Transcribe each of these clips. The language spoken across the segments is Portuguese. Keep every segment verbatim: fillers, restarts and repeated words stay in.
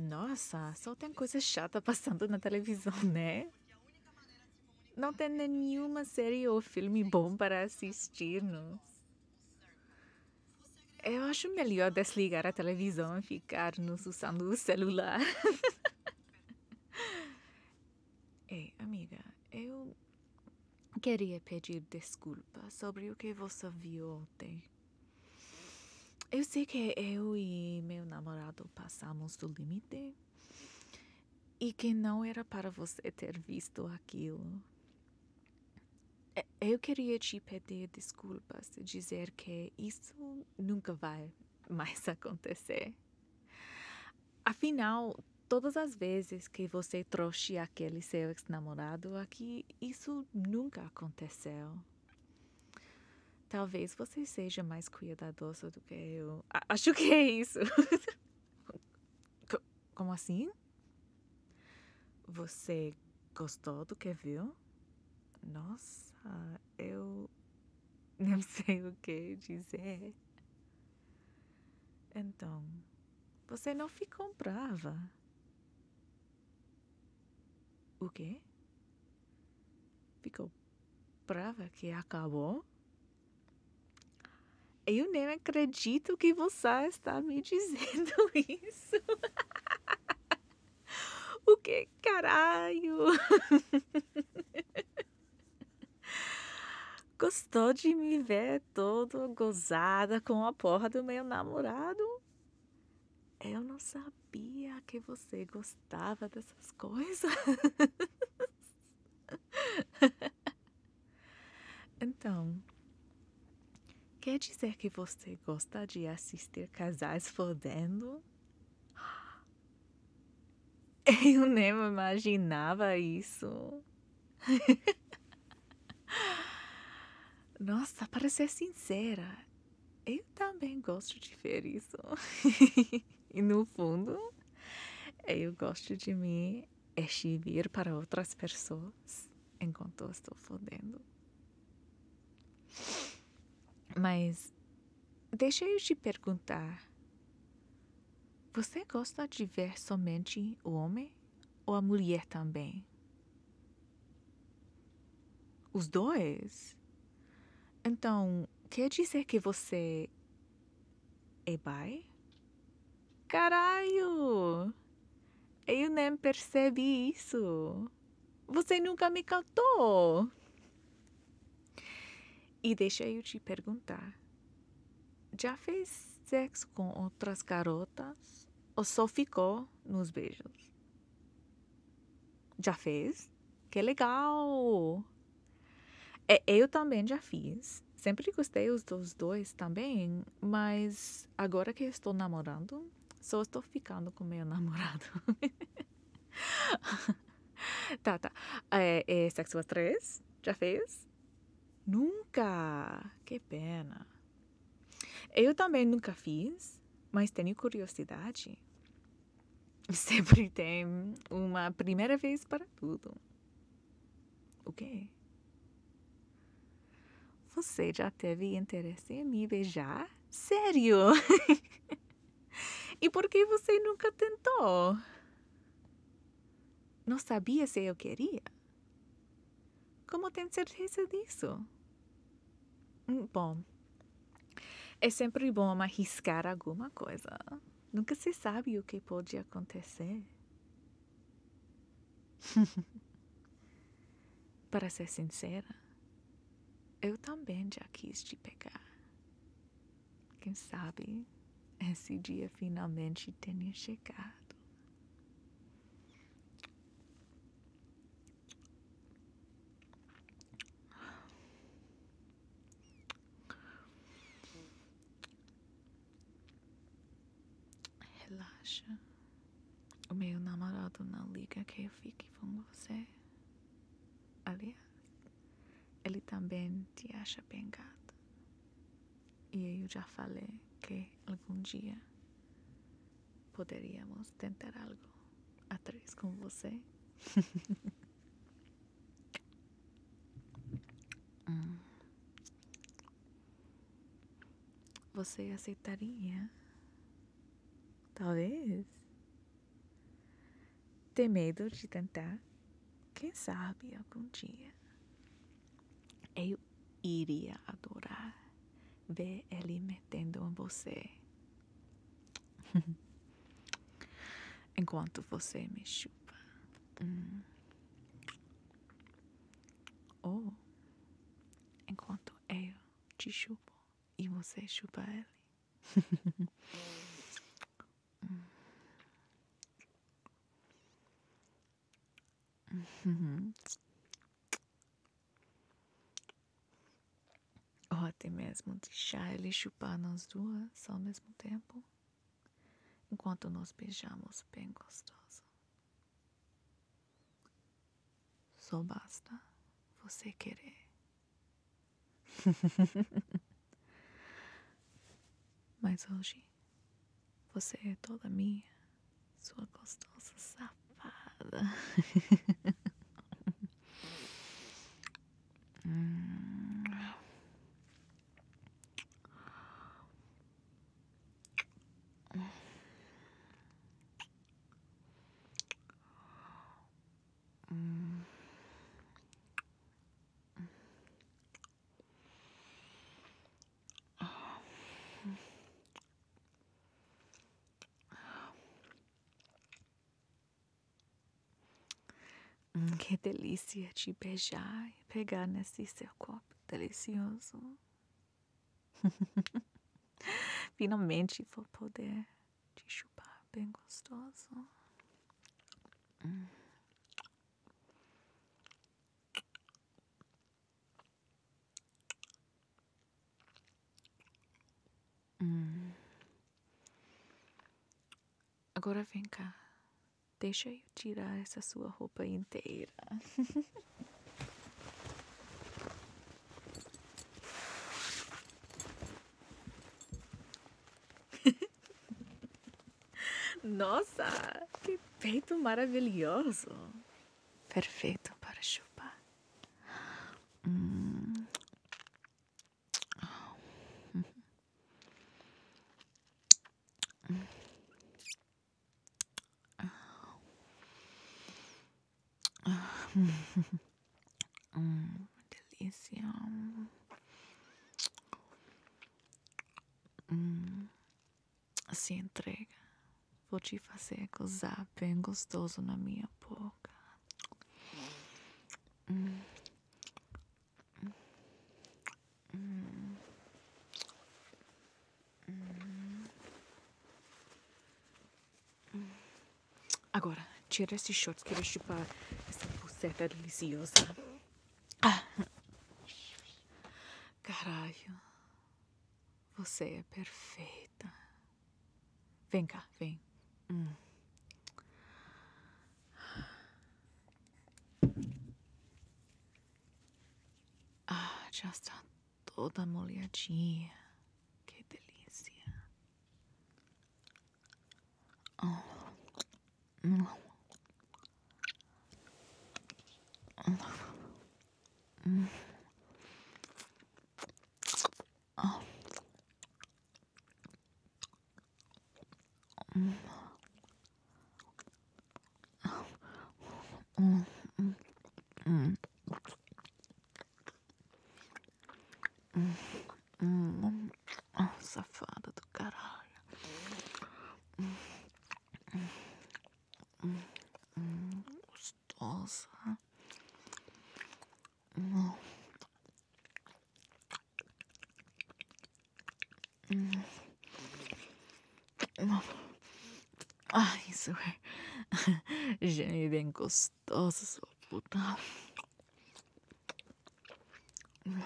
Nossa, só tem coisa chata passando na televisão, né? Não tem nenhuma série ou filme bom para assistir, não. Eu acho melhor desligar a televisão e ficar nos usando o celular. Ei, amiga, eu queria pedir desculpa sobre o que você viu ontem. Eu sei que eu e meu namorado passamos do limite e que não era para você ter visto aquilo. É, Eu queria te pedir desculpas e dizer que isso nunca vai mais acontecer. Afinal, todas as vezes que você trouxe aquele seu ex-namorado aqui, isso nunca aconteceu. Talvez você seja mais cuidadoso do que eu. A- acho que é isso. Co- Como assim? Você gostou do que viu? Nossa, eu não sei o que dizer. Então, você não ficou brava? O quê? Ficou brava que acabou? Eu nem acredito que você está me dizendo isso. O que caralho? Gostou de me ver todo gozada com a porra do meu namorado? Eu não sabia que você gostava dessas coisas. Então, quer dizer que você gosta de assistir casais fodendo? Eu nem imaginava isso. Nossa, para ser sincera, eu também gosto de ver isso. E no fundo, eu gosto de me exibir para outras pessoas enquanto eu estou fodendo. Mas deixa eu te perguntar. Você gosta de ver somente o homem ou a mulher também? Os dois? Então, quer dizer que você é bi? Caralho! Eu nem percebi isso. Você nunca me contou. E deixa eu te perguntar. Já fez sexo com outras garotas? Ou só ficou nos beijos? Já fez? Que legal! É, eu também já fiz. Sempre gostei os dos dois também, mas agora que estou namorando, só estou ficando com meu namorado. Tá, tá. É, é sexo a três? Já fez? Nunca! Que pena. Eu também nunca fiz, mas tenho curiosidade. Sempre tem uma primeira vez para tudo. O quê? Você já teve interesse em me beijar? Sério? E por que você nunca tentou? Não sabia se eu queria? Como tem certeza disso? Hum, Bom, é sempre bom arriscar alguma coisa. Nunca se sabe o que pode acontecer. Para ser sincera, eu também já quis te pegar. Quem sabe esse dia finalmente tenha chegado. Relaxa. O meu namorado não liga que eu fique com você. Aliás, ele também te acha bem gata. E eu já falei que algum dia poderíamos tentar algo a três com você. Hum. Você aceitaria? Talvez. tem medo de tentar? Quem sabe algum dia eu iria adorar ver ele metendo em você enquanto você me chupa. Hum. Ou enquanto eu te chupo e você chupa ele. Uhum. Ou até mesmo deixar ele chupar nós duas ao mesmo tempo, enquanto nós beijamos bem gostoso. Só basta você querer. Mas hoje você é toda minha, sua gostosa safada. hum. Hum. Hum, que delícia te beijar e pegar nesse seu corpo delicioso. Finalmente vou poder te chupar bem gostoso. Hum. Hum. Agora vem cá. Deixa eu tirar essa sua roupa inteira. Nossa, que peito maravilhoso. Perfeito para chupar. Hum. Hum, delícia. Hum. Se entrega. Vou te fazer gozar bem gostoso na minha boca. Hum. Hum. Hum. Agora, tira esses shorts que eu vou chupar essa buceta deliciosa. Ah. Caralho. Você é perfeita. Vem cá, vem. Hum. Ah, já está toda molhadinha. Que delícia. Oh. Hum. Hum. Oh. Hum. Hum. Hum. Hum. Hum. Hum. Oh, safada do caralho. Hum. Hum. Hum. Hum. Gostosa. Hum. Hum. Hum. Ah, isso é geme bem gostoso, sua puta. Hum.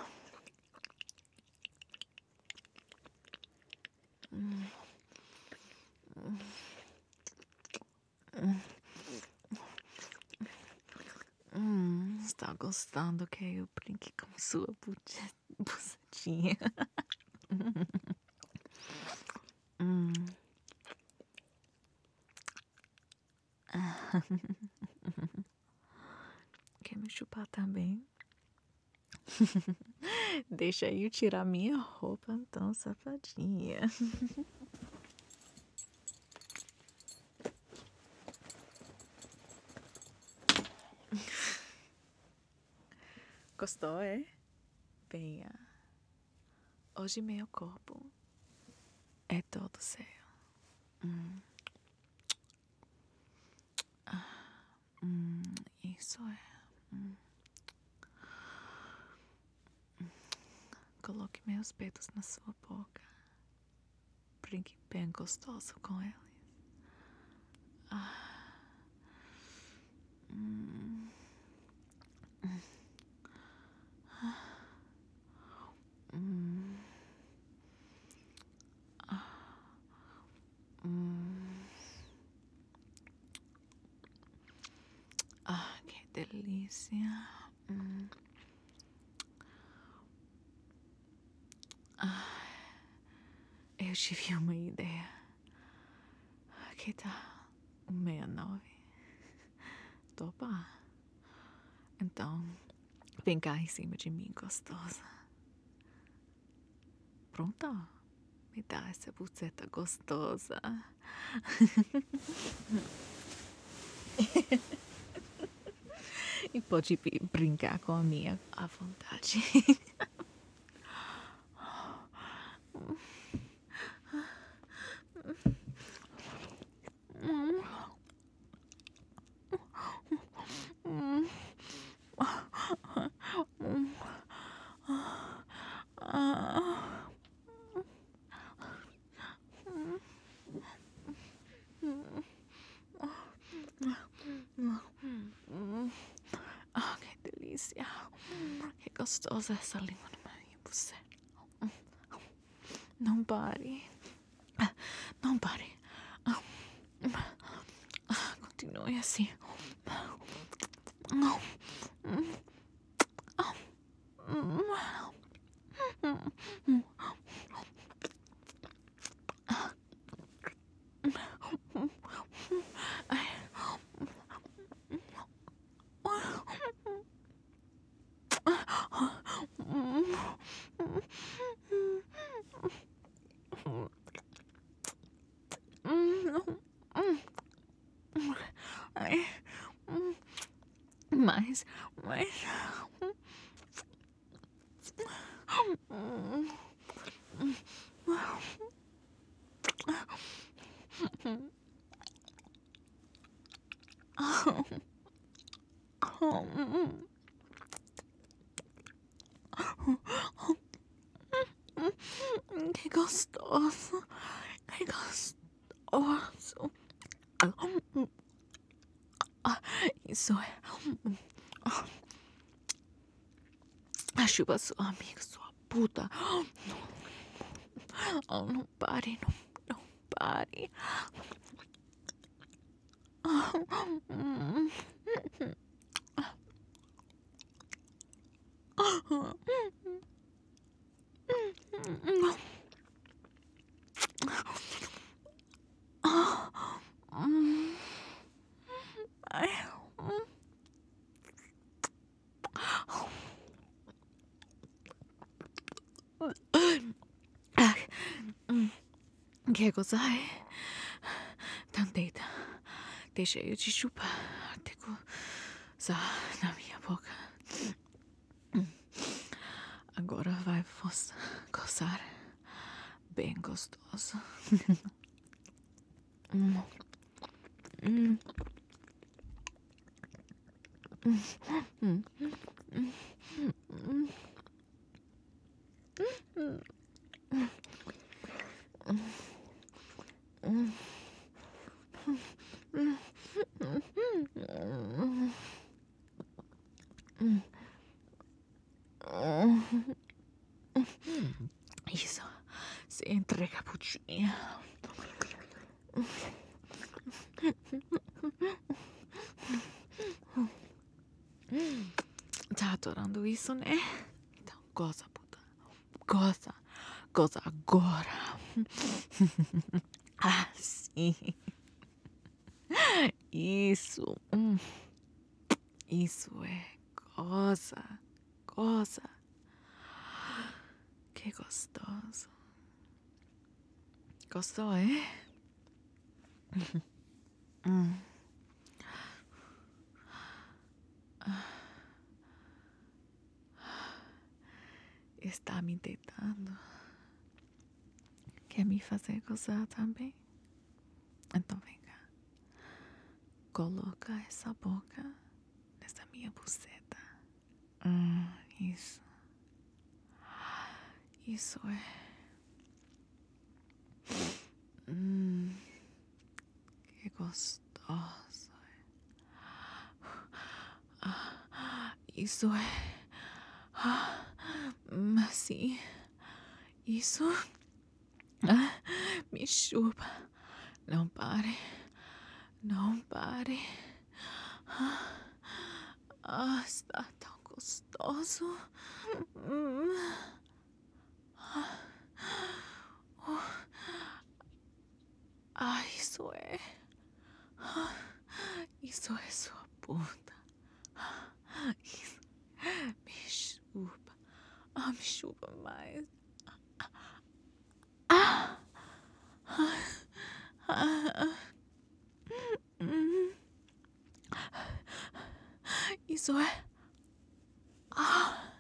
Hum. Hum. Hum. Está gostando que eu brinque com sua bucetinha? Hum. Quer me chupar também? Deixa eu tirar minha roupa, então, safadinha. Gostou, é? Venha. Hoje meu corpo é todo seu. Hum. Ah, hum, isso é. Hum. Coloque meus peitos na sua boca. Brinque bem gostoso com eles. Ah. Hum. Hum. Hum. Ah. Hum. Ah, que delícia. Hum. Ah, eu tive uma ideia. Que tal um meia nove? Topa? Então, vem cá em cima de mim, gostosa. Pronto? Me dá essa buceta gostosa. E pode brincar com a minha à vontade. Ah, que delícia. Que gostosa essa língua na minha buceta. Não pare. Não pare. Continue assim. Mais, mais. Que gostoso. Que gostoso. Isso é. A chuva, sua amiga, sua puta. Não, não pare, não, não pare. Quer gozar? Então deita. Deixa eu te chupar. Até gozar na minha boca. Agora vai você gozar. Bem gostoso. Hum. Hum. Hum. Isso. Se entrega, putinha. Tá adorando isso, né? Então goza, puta. Goza. Goza agora. Ah, sim. Isso. Hum. Isso é. Goza. Goza. Que gostoso. Gostou, é? Hum. está me deitando. Quer me fazer gozar também? Então vem cá. Coloca essa boca nessa minha buceta. Hum, isso. Isso é. Hum, que gostoso. Ah, isso é. Ah, hum, sim. Isso. Ah, me chupa. Não pare. Não pare. Ah, ah, está tão gostoso. Hum. Ah, oh. Ah, isso é. Ah, isso é sua puta. Ah, isso. Me chupa. Ah, me chupa mais. Ah! Ah! Ah! Hum. Isso é. Ah!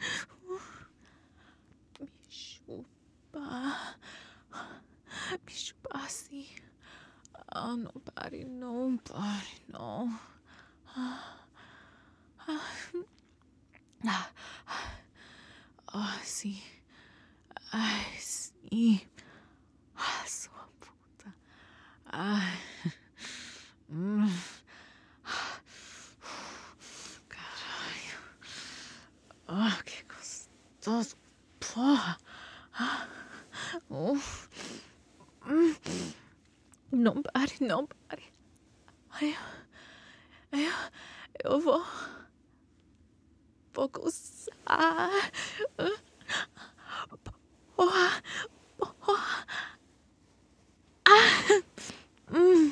Me chupa. Me chupa assim. Ah, não pare, não pare, não. Ah, ah, ah, ah, sim. Ai, sim. Ah, sua puta. Ai. Hum. Caralho. Ah, que gostoso. Porra. Ah. Oh. Hum. Não pare, não pare. Ai, eu, eu, eu vou. Vou coçar. Porra. Porra. Ah. Hum.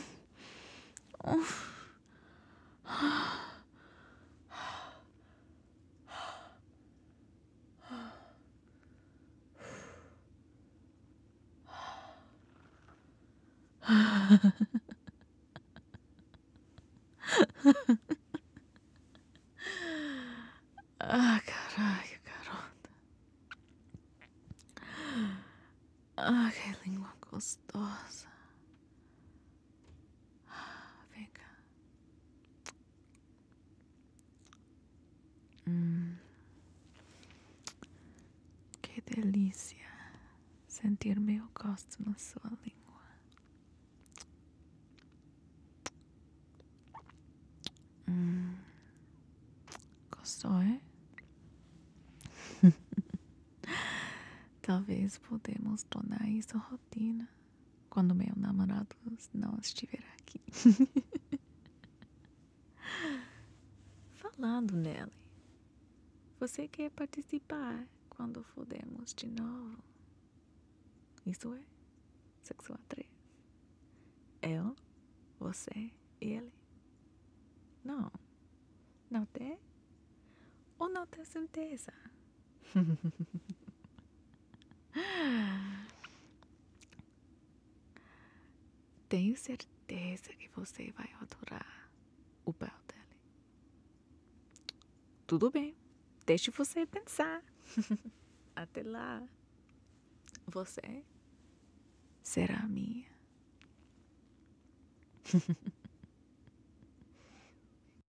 Ah, caralho, garota. Ah, que língua gostosa. Vem cá. Hum. Que delícia sentir meu gosto na sua língua. Hum. Gostou, é? Talvez podemos tornar isso rotina quando meu namorado não estiver aqui. Falando nele, você quer participar quando fodemos de novo? Isso é sexo a três. Eu, você e ele. Não. Não tem? Ou não tem certeza? Tenho certeza que você vai adorar o pau dele. Tudo bem, deixe você pensar. Até lá, você será minha.